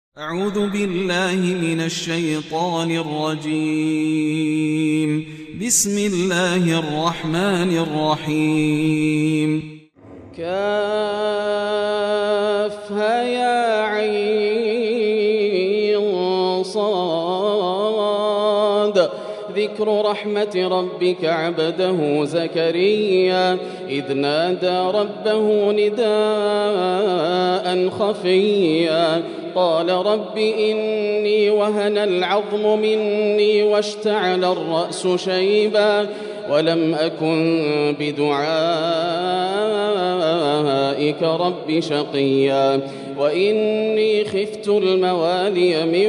أعوذ بالله من الشيطان الرجيم. بسم الله الرحمن الرحيم. كافها يا عين صاد. ذكر رحمة ربك عبده زكريا إذ نادى ربه نداء خفيا قال رب إني وهن العظم مني واشتعل الرأس شيبا ولم أكن بدعائك رب شقيا وإني خفت الموالي من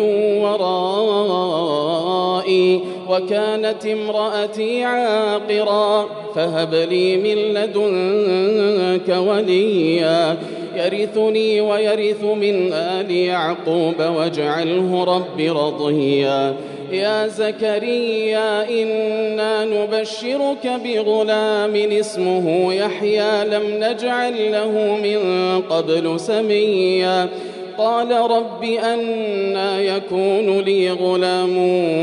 ورائي وكانت امرأتي عاقرا فهب لي من لدنك وليا يرثني ويرث من آل يعقوب واجعله رب رضيا. يا زكريا إنا نبشرك بغلام اسمه يحيى لم نجعل له من قبل سميا قال رب أنى يكون لي غلام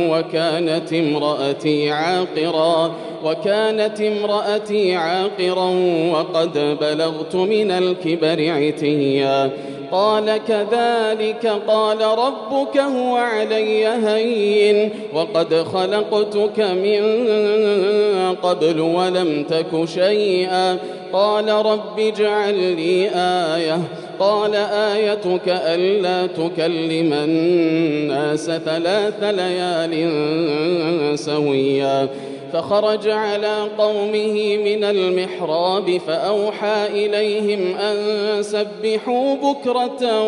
وكانت امرأتي عاقرا وقد بلغت من الكبر عتيا قال كذلك قال ربك هو علي هين وقد خلقتك من قبل ولم تك شيئا قال رب اجعل لي آية قال آيتك ألا تكلم الناس 3 ليال سويا فخرج على قومه من المحراب فأوحى إليهم أن سبحوا بكرة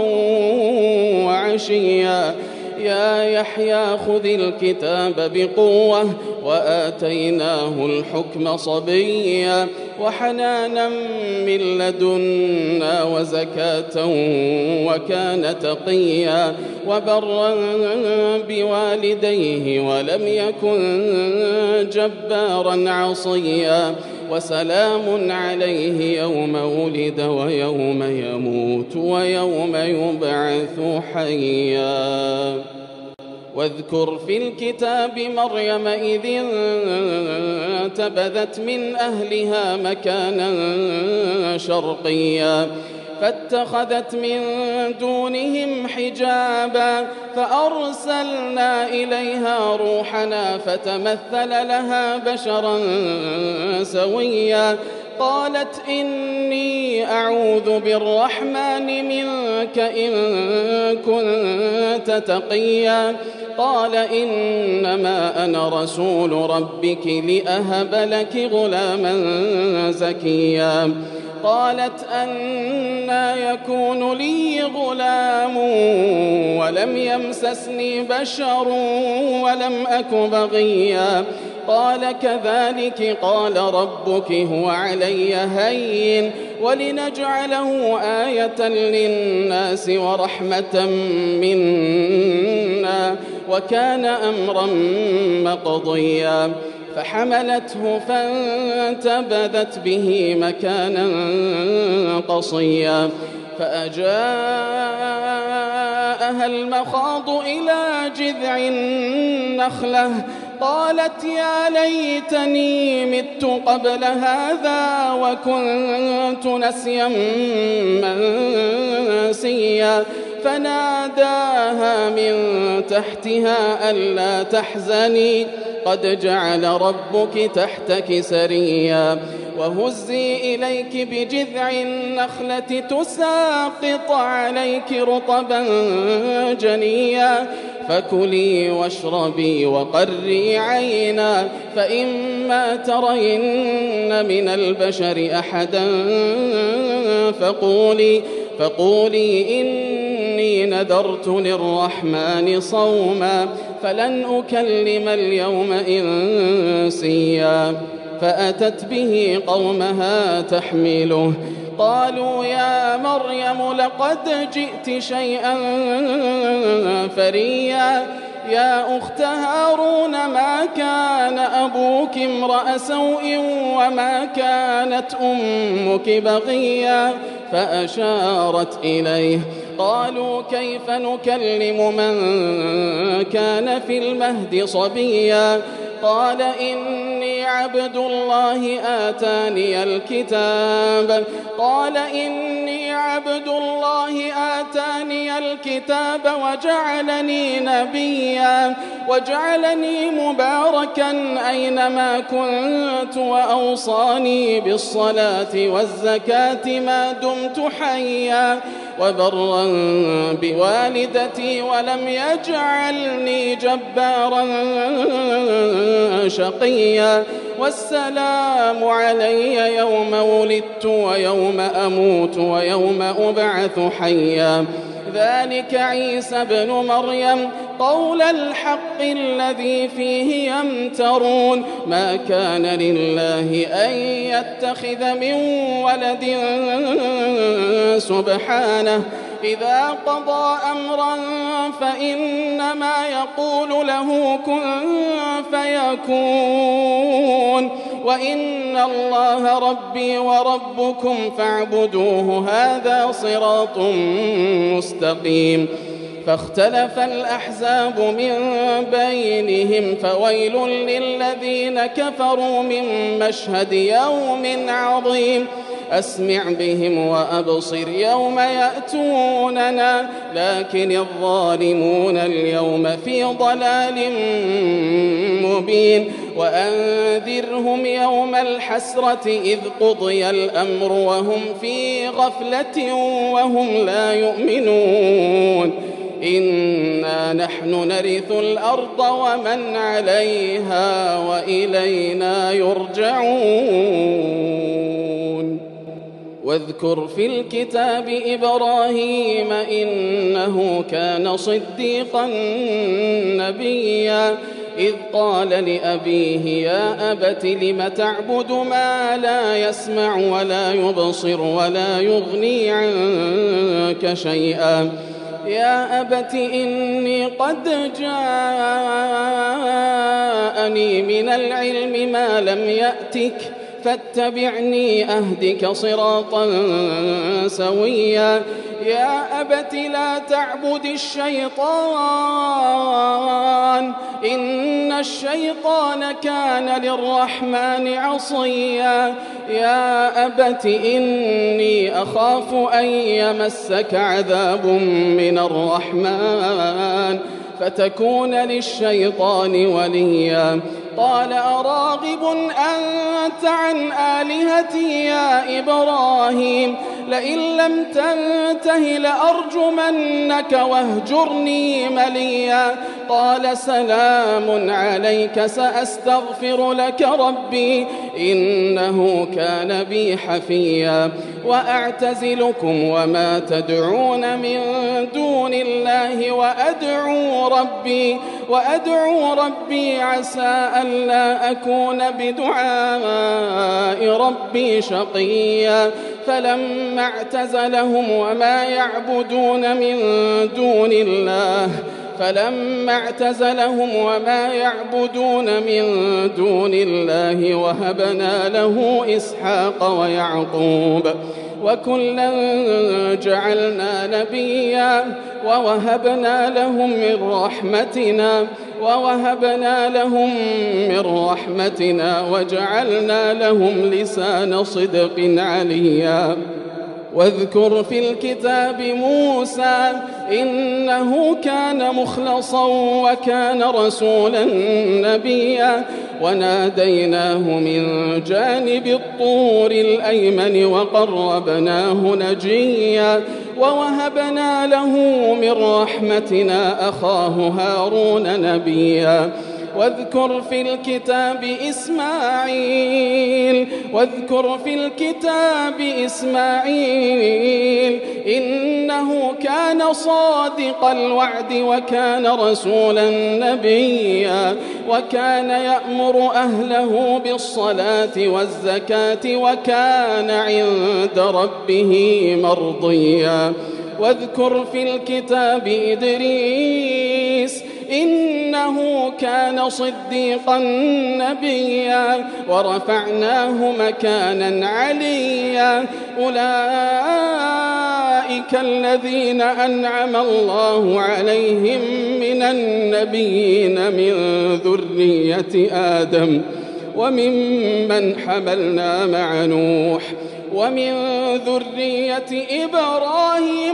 وعشيا يا يحيى خذ الكتاب بقوة وآتيناه الحكم صبيا وحنانا من لدنا وزكاة وكان تقيا وبرا بوالديه ولم يكن جبارا عصيا وسلام عليه يوم ولد ويوم يموت ويوم يبعث حيا. واذكر في الكتاب مريم إذ انتبذت من أهلها مكانا شرقيا فاتخذت من دونهم حجابا فأرسلنا إليها روحنا فتمثل لها بشرا سويا قالت إني أعوذ بالرحمن منك إن كنت تقيا قال إنما أنا رسول ربك لأهب لك غلاما زكيا قالت أنى يكون لي غلام ولم يمسسني بشر ولم أك بغيا قال كذلك قال ربك هو علي هين ولنجعله آية للناس ورحمة منا وكان أمرا مقضيا فحملته فانتبذت به مكانا قصيا فأجاءها المخاض إلى جذع النخلة قالت يا ليتني مت قبل هذا وكنت نسيا منسيا فناداها من تحتها ألا تحزني قد جعل ربك تحتك سريا وهزي إليك بجذع النخلة تساقط عليك رطبا جنيا فكلي واشربي وقري عينا فإما ترين من البشر أحدا فقولي إني نذرت للرحمن صوما فلن أكلم اليوم إنسيا فأتت به قومها تحمله قالوا يا مريم لقد جئت شيئا فريا يا أخت هارون ما كان أبوك امرأ سوء وما كانت أمك بغيا فأشارت إليه قالوا كيف نكلم من كان في المهد صبيا قال إني عبد الله آتاني الكتاب وجعلني نبيا وجعلني مباركا أينما كنت وأوصاني بالصلاة والزكاة ما دمت حيا وبرا بوالدتي ولم يجعلني جبارا شقيا والسلام علي يوم ولدت ويوم أموت ويوم أبعث حيا ذلك عيسى ابن مريم قول الحق الذي فيه يمترون ما كان لله أن يتخذ من ولد سبحانه إذا قضى أمرا فإنما يقول له كن فيكون وإن الله ربي وربكم فاعبدوه هذا صراط مستقيم فاختلف الأحزاب من بينهم فويل للذين كفروا من مشهد يوم عظيم أسمع بهم وأبصر يوم يأتوننا لكن الظالمون اليوم في ضلال مبين وأنذرهم يوم الحسرة إذ قضي الأمر وهم في غفلة وهم لا يؤمنون إنا نحن نرث الأرض ومن عليها وإلينا يرجعون واذكر في الكتاب إبراهيم إنه كان صديقا نبيا إذ قال لأبيه يا أبت لم تعبد ما لا يسمع ولا يبصر ولا يغني عنك شيئا يا أبت إني قد جاءني من العلم ما لم يأتك فاتبعني أهدك صراطا سويا يا أبت لا تعبد الشيطان إن الشيطان كان للرحمن عصيا يا أبت إني أخاف أن يمسك عذاب من الرحمن فتكون للشيطان وليا قال أراغب أنت عن آلهتي يا إبراهيم لئن لم تنته لأرجمنك واهجرني مليا قال سلام عليك سأستغفر لك ربي إنه كان بي حفيا وأعتزلكم وما تدعون من دون الله وأدعو ربي عسى ألا أكون بدعاء ربي شقيا فلما اعتزلهم وما يعبدون من دون الله وهبنا له إسحاق ويعقوب وكلا جعلنا نبيا ووهبنا لهم من رحمتنا وجعلنا لهم لسان صدق عليا واذكر في الكتاب موسى إنه كان مخلصا وكان رسولا نبيا وناديناه من جانب الطور الأيمن وقربناه نجيا ووهبنا له من رحمتنا أخاه هارون نبيا واذكر في الكتاب إسماعيل إنه كان صادق الوعد وكان رسولا نبيا وكان يأمر أهله بالصلاة والزكاة وكان عند ربه مرضيا واذكر في الكتاب إدريس إنه إنه كان صديقا نبيا ورفعناه مكانا عليا أولئك الذين أنعم الله عليهم من النبيين من ذرية آدم وممن حملنا مع نوح ومن ذرية إبراهيم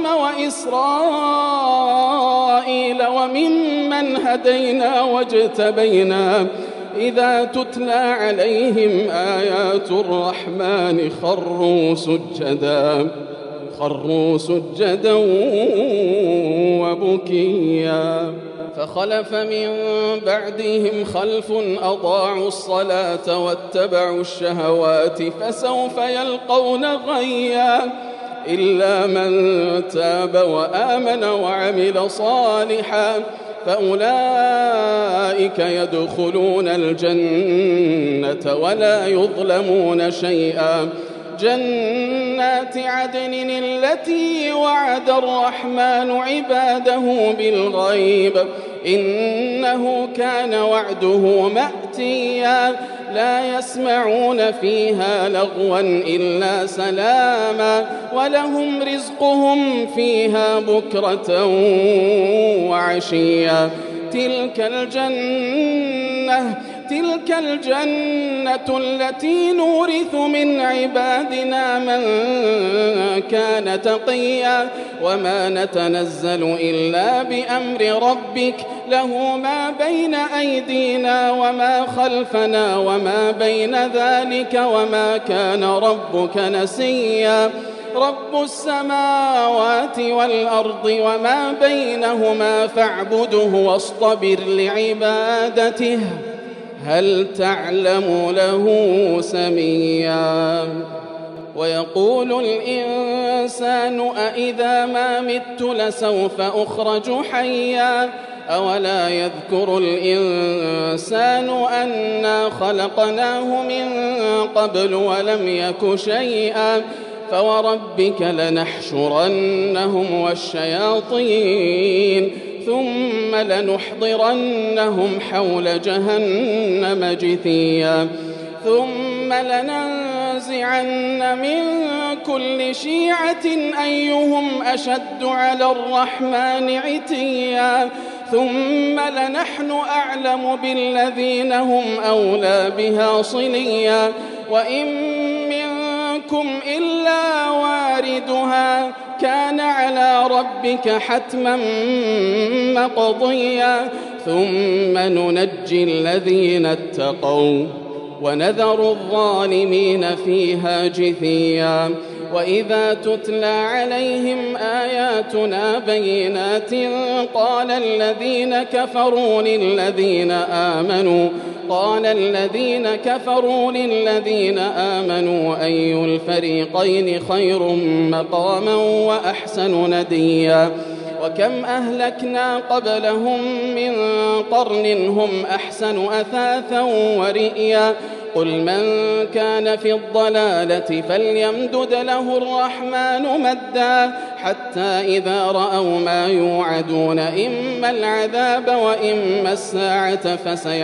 وإسرائيل وممن هدينا واجتبينا إذا تتلى عليهم آيات الرحمن خروا سجدا وبكيا فخلف من بعدهم خلف أضاعوا الصلاة واتبعوا الشهوات فسوف يلقون غيا إلا من تاب وآمن وعمل صالحا فأولئك يدخلون الجنة ولا يظلمون شيئا جنات عدن التي وعد الرحمن عباده بالغيب إنه كان وعده مأتيا لا يسمعون فيها لغوا إلا سلاما ولهم رزقهم فيها بكرة وعشيا تلك الجنة التي نورث من عبادنا من كان تقيا وما نتنزل إلا بأمر ربك له ما بين أيدينا وما خلفنا وما بين ذلك وما كان ربك نسيا رب السماوات والأرض وما بينهما فاعبده واصطبر لعبادته هل تعلم له سميا ويقول الإنسان أإذا ما مت لسوف أخرج حيا أولا يذكر الإنسان أنا خلقناه من قبل ولم يك شيئا فوربك لنحشرنهم والشياطين ثم لنحضرنهم حول جهنم جثيا ثم لننزعن من كل شيعة أيهم أشد على الرحمن عتيا ثم لنحن أعلم بالذين هم أولى بها صليا وإن منكم إلا واردها كان على ربك حتما مقضيا ثم ننجي الذين اتقوا ونذر الظالمين فيها جثيا وإذا تتلى عليهم آياتنا بينات قال الذين كفروا للذين آمنوا أي الفريقين خير مقاما وأحسن نديا وكم أهلكنا قبلهم من قرن هم أحسن أثاثا ورئيا قل من كان في الضلالة فليمدد له الرحمن مدا حتى إذا رأوا ما يوعدون إما العذاب وإما الساعة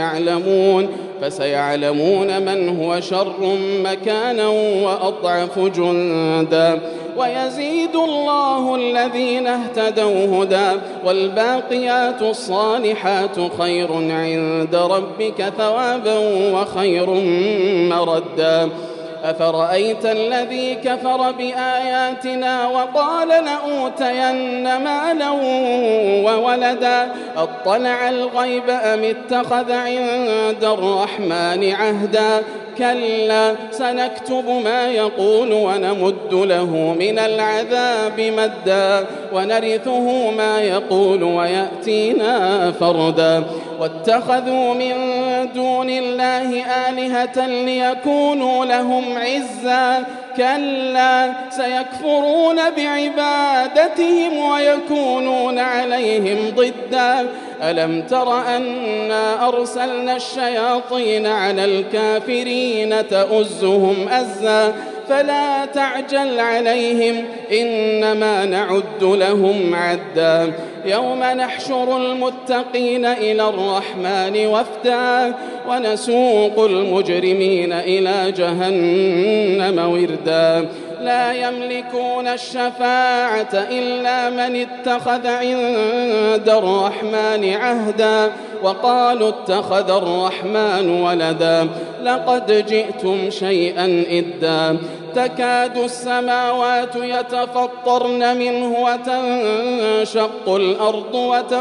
فسيعلمون من هو شر مكانا وأضعف جندا ويزيد الله الذين اهتدوا هدى والباقيات الصالحات خير عند ربك ثوابا وخير مردا أفرأيت الذي كفر بآياتنا وقال لأوتين مالا وولدا أطلع الغيب أم اتخذ عند الرحمن عهدا كلا سنكتب ما يقول ونمد له من العذاب مدا ونرثه ما يقول ويأتينا فردا واتخذوا من دون الله آلهة ليكونوا لهم عزا كلا سيكفرون بعبادتهم ويكونون عليهم ضدا ألم تر أنا أرسلنا الشياطين على الكافرين تؤزهم أزا فلا تعجل عليهم إنما نعد لهم عدا يوم نحشر المتقين إلى الرحمن وفدا ونسوق المجرمين إلى جهنم وردا لا يملكون الشفاعة إلا من اتخذ عند الرحمن عهدا وقالوا اتخذ الرحمن ولدا لقد جئتم شيئا إدا تكاد السماوات يتفطرن منه وتنشق الأرض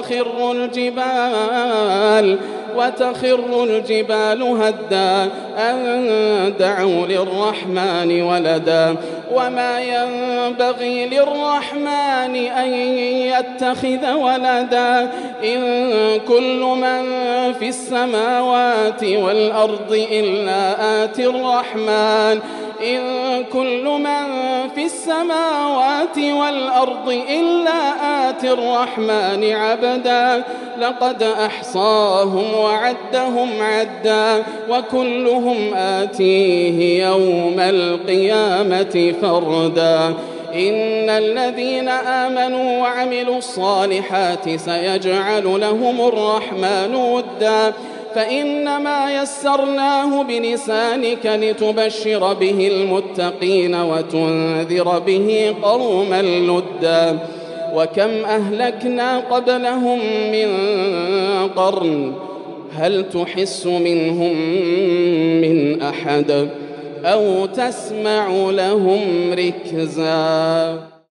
وتخر الجبال هدا أن دعوا للرحمن ولدا وما ينبغي للرحمن أن يتخذ ولدا إن كل من في السماوات والأرض إلا آتي الرحمن عبدا لقد أحصاهم وعدهم عدا وكلهم آتيه يوم القيامة فردا إن الذين آمنوا وعملوا الصالحات سيجعل لهم الرحمن ودا فإنما يسرناه بلسانك لتبشر به المتقين وتنذر به قوما لدا وكم أهلكنا قبلهم من قرن هل تحس منهم من أحد أو تسمع لهم ركزا.